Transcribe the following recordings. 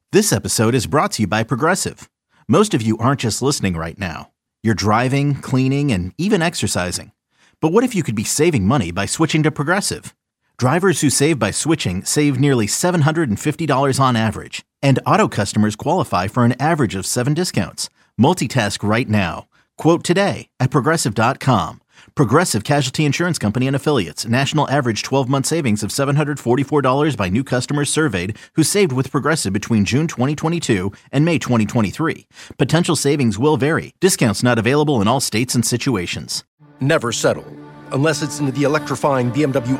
This episode is brought to you by Progressive. Most of you aren't just listening right now. You're driving, cleaning, and even exercising. But what if you could be saving money by switching to Progressive? Drivers who save by switching save nearly $750 on average. And auto customers qualify for an average of 7 discounts. Multitask right now. Quote today at Progressive.com. Progressive Casualty Insurance Company and Affiliates. National average 12-month savings of $744 by new customers surveyed who saved with Progressive between June 2022 and May 2023. Potential savings will vary. Discounts not available in all states and situations. Never settle unless it's into the electrifying BMW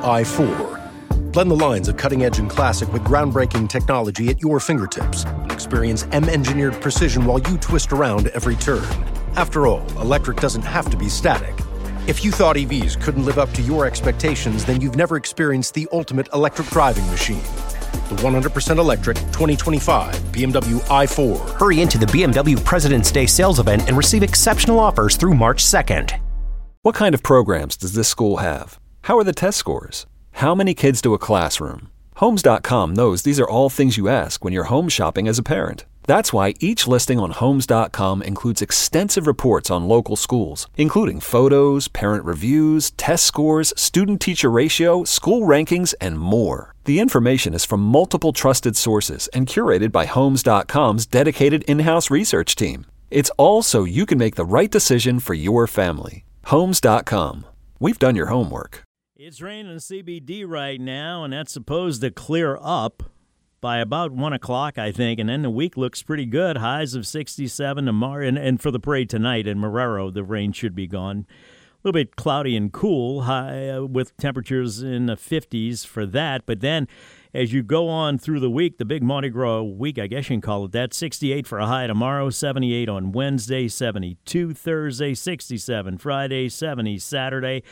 i4. Blend the lines of cutting-edge and classic with groundbreaking technology at your fingertips. Experience M-engineered precision while you twist around every turn. After all, electric doesn't have to be static. If you thought EVs couldn't live up to your expectations, then you've never experienced the ultimate electric driving machine. The 100% electric 2025 BMW i4. Hurry into the BMW President's Day sales event and receive exceptional offers through March 2nd. What kind of programs does this school have? How are the test scores? How many kids do a classroom? Homes.com knows these are all things you ask when you're home shopping as a parent. That's why each listing on Homes.com includes extensive reports on local schools, including photos, parent reviews, test scores, student-teacher ratio, school rankings, and more. The information is from multiple trusted sources and curated by Homes.com's dedicated in-house research team. It's all so you can make the right decision for your family. Homes.com. We've done your homework. It's raining in CBD right now, and that's supposed to clear up by about 1 o'clock, I think, and then the week looks pretty good. Highs of 67 tomorrow, and for the parade tonight in Marrero, the rain should be gone. A little bit cloudy and cool, high with temperatures in the 50s for that. But then as you go on through the week, the big Mardi Gras week, I guess you can call it that, 68 for a high tomorrow, 78 on Wednesday, 72 Thursday, 67 Friday, 70 Saturday,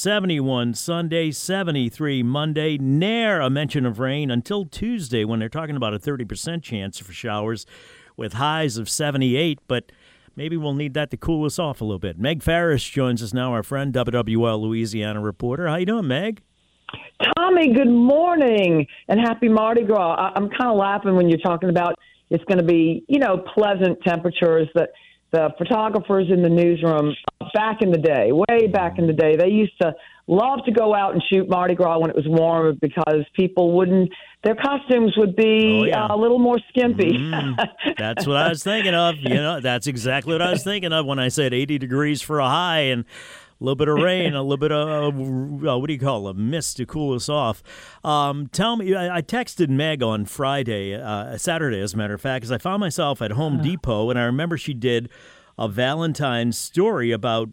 71 Sunday, 73 Monday. Ne'er a mention of rain until Tuesday when they're talking about a 30% chance for showers with highs of 78, but maybe we'll need that to cool us off a little bit. Meg Farris joins us now, our friend, WWL Louisiana reporter. How you doing, Meg? Tommy, good morning and happy Mardi Gras. I'm kind of laughing when you're talking about it's going to be, pleasant temperatures. That the photographers in the newsroom back in the day, way back in the day, they used to love to go out and shoot Mardi Gras when it was warm because their costumes would be a little more skimpy. That's what I was thinking of. That's exactly what I was thinking of when I said 80 degrees for a high and a little bit of rain, a little bit of, a mist to cool us off. Tell me, I texted Meg on Saturday, as a matter of fact, because I found myself at Home Depot, and I remember she did a Valentine's story about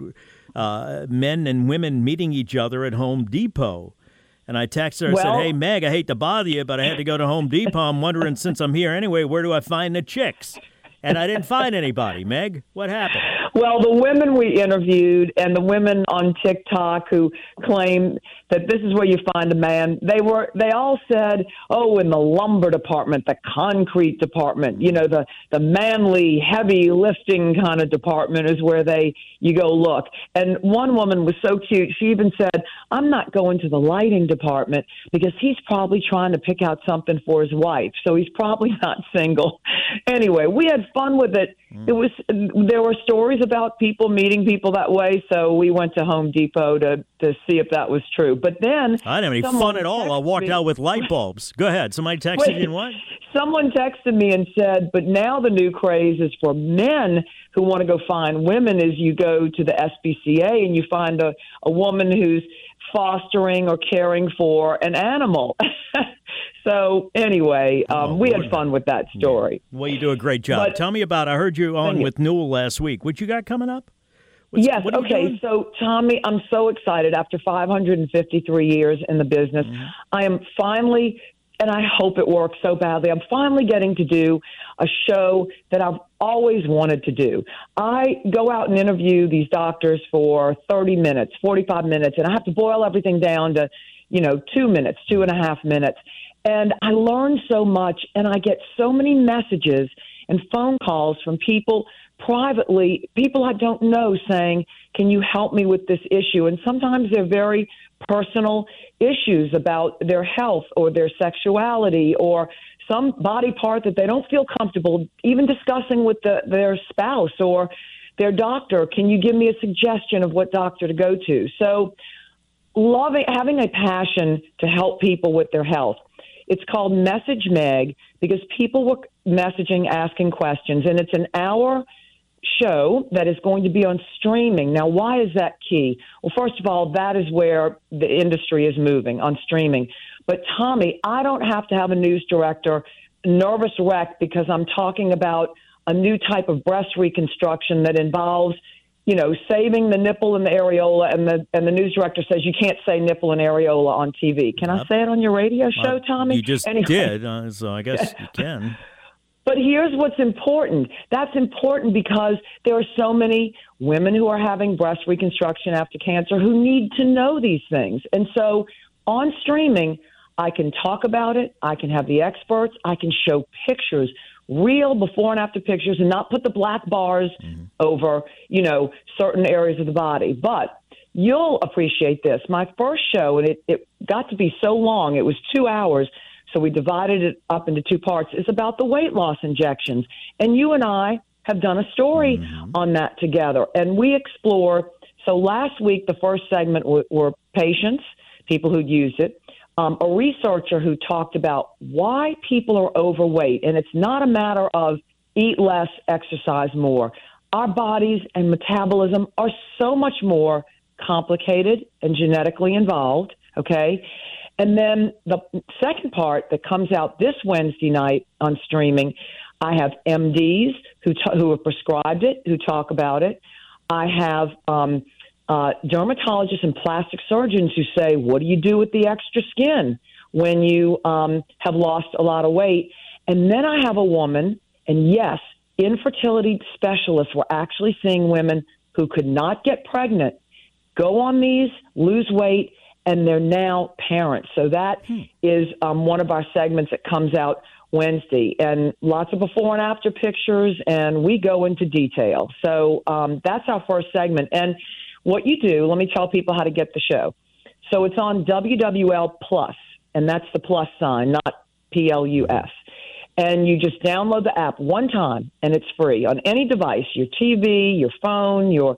men and women meeting each other at Home Depot. And I texted her and said, hey, Meg, I hate to bother you, but I had to go to Home Depot. I'm wondering, since I'm here anyway, where do I find the chicks? And I didn't find anybody. Meg, what happened? Well, the women we interviewed and the women on TikTok who claim that this is where you find a man, they all said, in the lumber department, the concrete department, the manly, heavy lifting kind of department is where you go look. And one woman was so cute. She even said, I'm not going to the lighting department because he's probably trying to pick out something for his wife. So he's probably not single. Anyway, we had fun with it. There were stories about people meeting people that way, so we went to Home Depot to see if that was true. But then I didn't have any fun at all. I walked out with light bulbs. Go ahead. Somebody texted you what? Someone texted me and said, but now the new craze is for men who want to go find women is you go to the SPCA and you find a woman who's fostering or caring for an animal. So anyway, we had fun with that story. Yeah. Well, you do a great job. Tell me about, I heard you on with Newell last week. What you got coming up? What okay. So, Tommy, I'm so excited. After 553 years in the business, I am finally, and I hope it works so badly, I'm finally getting to do a show that I've always wanted to do. I go out and interview these doctors for 30 minutes, 45 minutes, and I have to boil everything down to, 2 minutes, 2.5 minutes. And I learn so much, and I get so many messages and phone calls from people privately, people I don't know, saying, can you help me with this issue? And sometimes they're very personal issues about their health or their sexuality or some body part that they don't feel comfortable even discussing with their spouse or their doctor. Can you give me a suggestion of what doctor to go to? So having a passion to help people with their health. It's called Message Meg because people were messaging, asking questions, and it's an hour show that is going to be on streaming. Now, why is that key? Well, first of all, that is where the industry is moving, on streaming. But Tommy, I don't have to have a news director nervous wreck because I'm talking about a new type of breast reconstruction that involves, saving the nipple and the areola, and the news director says you can't say nipple and areola on TV. Can I say it on your radio show, Tommy? You just did, so I guess you can. But here's what's important. That's important because there are so many women who are having breast reconstruction after cancer who need to know these things. And so on streaming, I can talk about it. I can have the experts. I can show pictures, real before and after pictures, and not put the black bars over, certain areas of the body. But you'll appreciate this. My first show, and it got to be so long, it was 2 hours, so we divided it up into two parts, is about the weight loss injections. And you and I have done a story on that together. And we explore, so last week, the first segment were patients, people who'd used it, a researcher who talked about why people are overweight. And it's not a matter of eat less, exercise more. Our bodies and metabolism are so much more complicated and genetically involved, okay? And then the second part that comes out this Wednesday night on streaming, I have MDs who have prescribed it, who talk about it. I have dermatologists and plastic surgeons who say, what do you do with the extra skin when you have lost a lot of weight? And then I have a woman, and yes, infertility specialists were actually seeing women who could not get pregnant, go on these, lose weight, and they're now parents. So that is one of our segments that comes out Wednesday, and lots of before and after pictures, and we go into detail. So that's our first segment. And what you do, let me tell people how to get the show. So it's on WWL Plus, and that's the plus sign, not PLUS. And you just download the app one time, and it's free on any device, your TV, your phone, your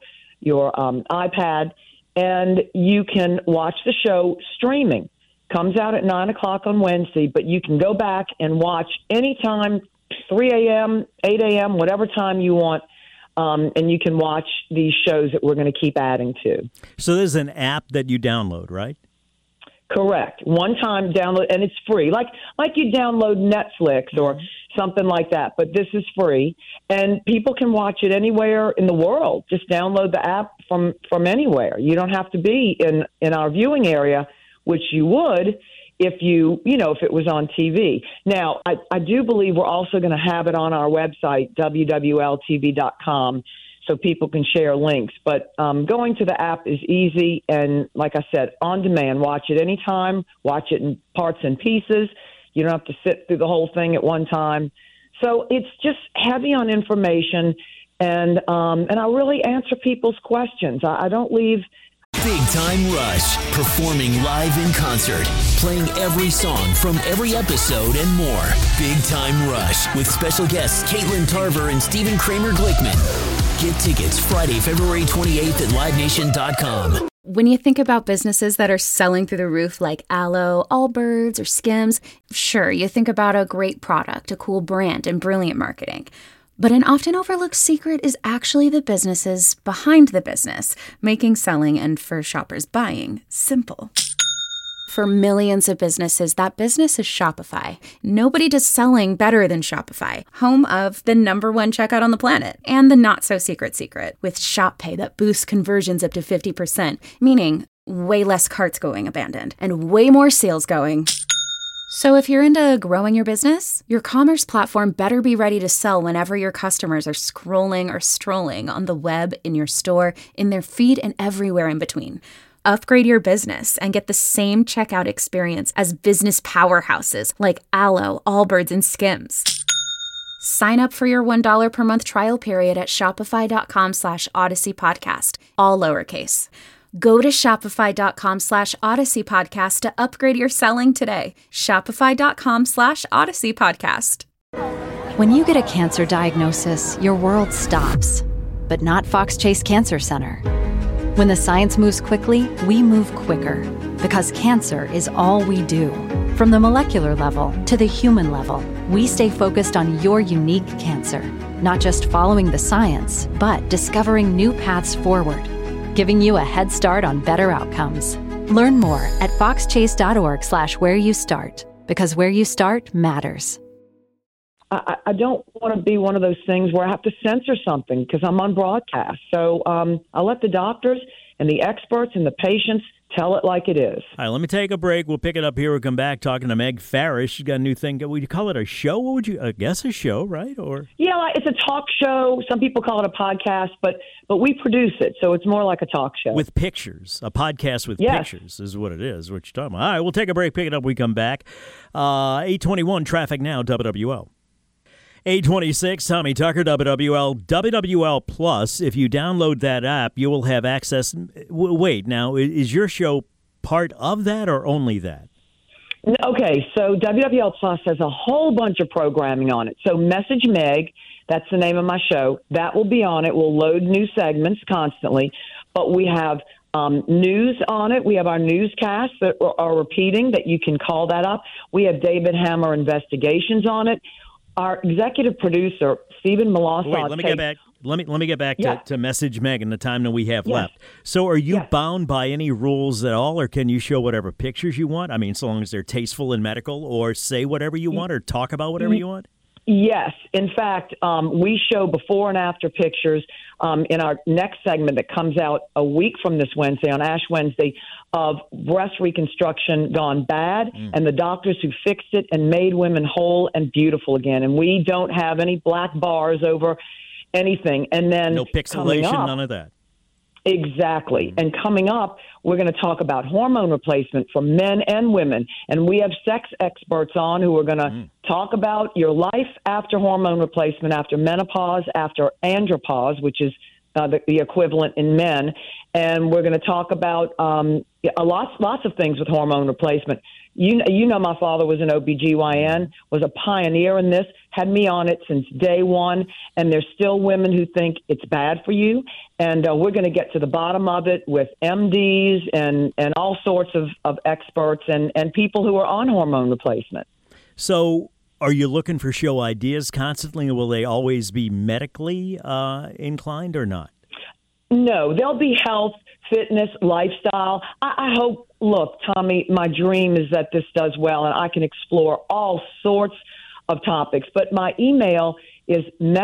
iPad, and you can watch the show streaming. Comes out at 9 o'clock on Wednesday, but you can go back and watch anytime, 3 a.m., 8 a.m., whatever time you want, and you can watch these shows that we're going to keep adding to. So there's an app that you download, right? Correct. One time download, and it's free. Like you download Netflix or something like that, but this is free, and people can watch it anywhere in the world. Just download the app from anywhere. You don't have to be in our viewing area, which you would if if it was on TV. Now, I do believe we're also going to have it on our website, wwltv.com, so people can share links. But going to the app is easy, and like I said, on demand. Watch it anytime. Watch it in parts and pieces. You don't have to sit through the whole thing at one time. So it's just heavy on information, and I really answer people's questions. I don't leave. Big Time Rush, performing live in concert, playing every song from every episode and more. Big Time Rush with special guests Caitlin Tarver and Stephen Kramer Glickman. Get tickets Friday, February 28th at LiveNation.com. When you think about businesses that are selling through the roof like Aloe, Allbirds, or Skims, sure, you think about a great product, a cool brand, and brilliant marketing. But an often overlooked secret is actually the businesses behind the business, making selling and for shoppers buying simple. For millions of businesses, that business is Shopify. Nobody does selling better than Shopify, home of the #1 checkout on the planet and the not-so-secret secret with Shop Pay that boosts conversions up to 50%, meaning way less carts going abandoned and way more sales going. So if you're into growing your business, your commerce platform better be ready to sell whenever your customers are scrolling or strolling on the web, in your store, in their feed, and everywhere in between. Upgrade your business and get the same checkout experience as business powerhouses like Aloe, Allbirds, and Skims. Sign up for your $1 per month trial period at shopify.com/Odyssey podcast, all lowercase. Go to shopify.com/Odyssey Podcast to upgrade your selling today. Shopify.com/Odyssey Podcast. When you get a cancer diagnosis, your world stops. But not Fox Chase Cancer Center. When the science moves quickly, we move quicker. Because cancer is all we do. From the molecular level to the human level, we stay focused on your unique cancer. Not just following the science, but discovering new paths forward. Giving you a head start on better outcomes. Learn more at foxchase.org/where you start, because where you start matters. I don't want to be one of those things where I have to censor something because I'm on broadcast. So I'll let the doctors and the experts and the patients tell it like it is. All right, let me take a break. We'll pick it up here. We'll come back talking to Meg Farish. She's got a new thing. Would you call it a show? What would you guess a show, right? Or yeah, it's a talk show. Some people call it a podcast, but we produce it, so it's more like a talk show with pictures. A podcast with pictures is what it is. What you're talking about. All right, we'll take a break. Pick it up. We come back. 8:21 traffic now. WWL. 8:26, Tommy Tucker, WWL. WWL Plus, if you download that app, you will have access. Wait, now, is your show part of that or only that? Okay, so WWL Plus has a whole bunch of programming on it. So Message Meg, that's the name of my show, that will be on it. We'll load new segments constantly. But we have news on it. We have our newscasts that are repeating that you can call that up. We have David Hammer investigations on it. Our executive producer, Stephen Milosov. Wait, let me get back. Let me get back to Message Meg and the time that we have left. So are you bound by any rules at all, or can you show whatever pictures you want? I mean, so long as they're tasteful and medical, or say whatever you want, or talk about whatever you want? Yes. In fact, we show before and after pictures in our next segment that comes out a week from this Wednesday, on Ash Wednesday, of breast reconstruction gone bad and the doctors who fixed it and made women whole and beautiful again. And we don't have any black bars over anything. And then no pixelation, none of that. Exactly. And coming up, we're going to talk about hormone replacement for men and women. And we have sex experts on who are going to talk about your life after hormone replacement, after menopause, after andropause, which is the equivalent in men. And we're going to talk about lots of things with hormone replacement. You know, my father was an OBGYN, was a pioneer in this, had me on it since day one, and there's still women who think it's bad for you. And we're going to get to the bottom of it with MDs and all sorts of experts and people who are on hormone replacement. So are you looking for show ideas constantly, or will they always be medically inclined or not? No, they'll be health, fitness, lifestyle. I hope, look, Tommy, my dream is that this does well and I can explore all sorts of topics. But my email is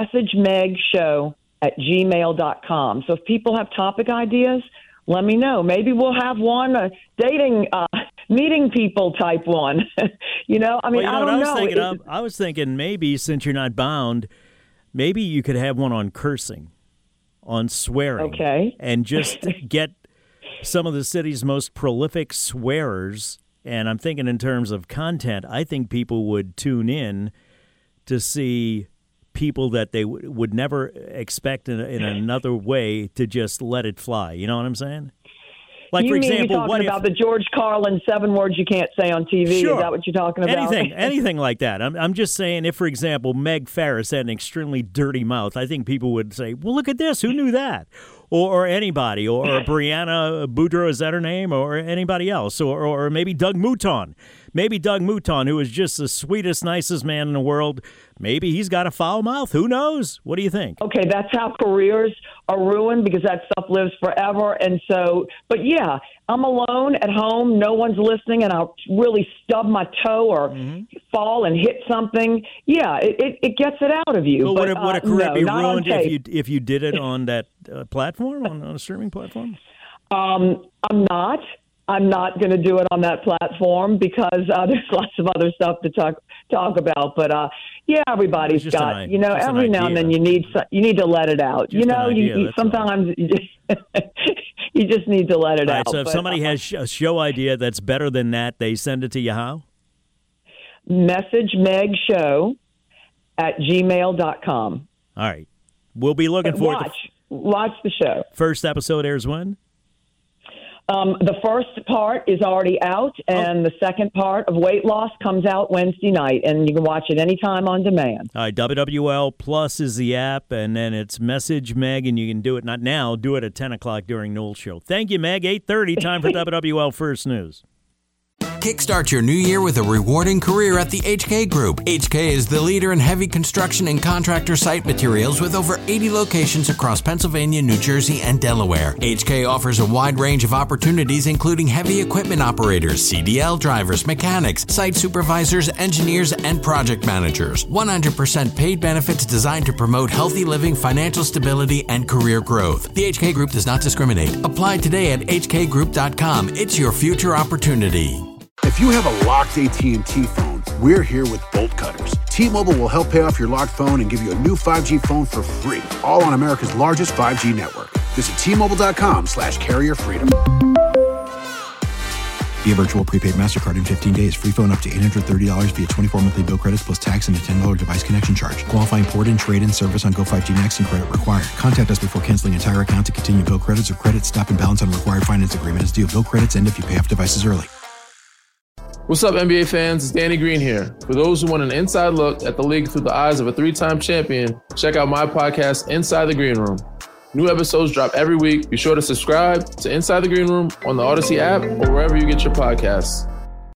messagemegshow@gmail.com. So if people have topic ideas, let me know. Maybe we'll have one, dating, meeting people type one. You know, I mean, I don't know. I was thinking maybe since you're not bound, maybe you could have one on cursing. On swearing, and just get some of the city's most prolific swearers. And I'm thinking in terms of content, I think people would tune in to see people that they would never expect in another way to just let it fly. You know what I'm saying? Like, for example, you're talking about the George Carlin 7 words you can't say on TV? Sure. Is that what you're talking about? Anything like that. I'm just saying, if, for example, Meg Farish had an extremely dirty mouth, I think people would say, well, look at this. Who knew that? Or anybody. Or Brianna Boudreaux, is that her name? Or anybody else. Or maybe Doug Mouton. Maybe Doug Mouton, who is just the sweetest, nicest man in the world. Maybe he's got a foul mouth. Who knows? What do you think? Okay, that's how careers are ruined because that stuff lives forever. And so, but yeah, I'm alone at home. No one's listening, and I'll really stub my toe or fall and hit something. Yeah, it gets it out of you. But would a career be ruined if you did it on that platform, on a streaming platform? I'm not going to do it on that platform because there's lots of other stuff to talk about. But yeah, everybody's got, you know, every now and then you need to let it out. Just you know, you sometimes you just need to let it out. So if somebody has a show idea that's better than that, they send it to you how? messagemegshow@gmail.com. All right. We'll be looking forward to watch the show. First episode airs when? The first part is already out, and the second part of Weight Loss comes out Wednesday night, and you can watch it anytime on demand. All right, WWL Plus is the app, and then it's Message Meg, and you can do it, not now, do it at 10 o'clock during Noel's show. Thank you, Meg. 8:30, time for WWL First News. Kickstart your new year with a rewarding career at the HK Group. HK is the leader in heavy construction and contractor site materials with over 80 locations across Pennsylvania, New Jersey, and Delaware. HK offers a wide range of opportunities, including heavy equipment operators, CDL drivers, mechanics, site supervisors, engineers, and project managers. 100% paid benefits designed to promote healthy living, financial stability, and career growth. The HK Group does not discriminate. Apply today at hkgroup.com. It's your future opportunity. If you have a locked AT&T phone, we're here with Bolt Cutters. T-Mobile will help pay off your locked phone and give you a new 5G phone for free, all on America's largest 5G network. Visit T-Mobile.com/carrier freedom. Via virtual prepaid MasterCard in 15 days. Free phone up to $830 via 24 monthly bill credits plus tax and a $10 device connection charge. Qualifying port and trade-in service on Go 5G Next and credit required. Contact us before canceling entire account to continue bill credits or credit stop and balance on required finance agreement is due. Bill credits end if you pay off devices early. What's up, NBA fans? It's Danny Green here. For those who want an inside look at the league through the eyes of a three-time champion, check out my podcast, Inside the Green Room. New episodes drop every week. Be sure to subscribe to Inside the Green Room on the Odyssey app or wherever you get your podcasts.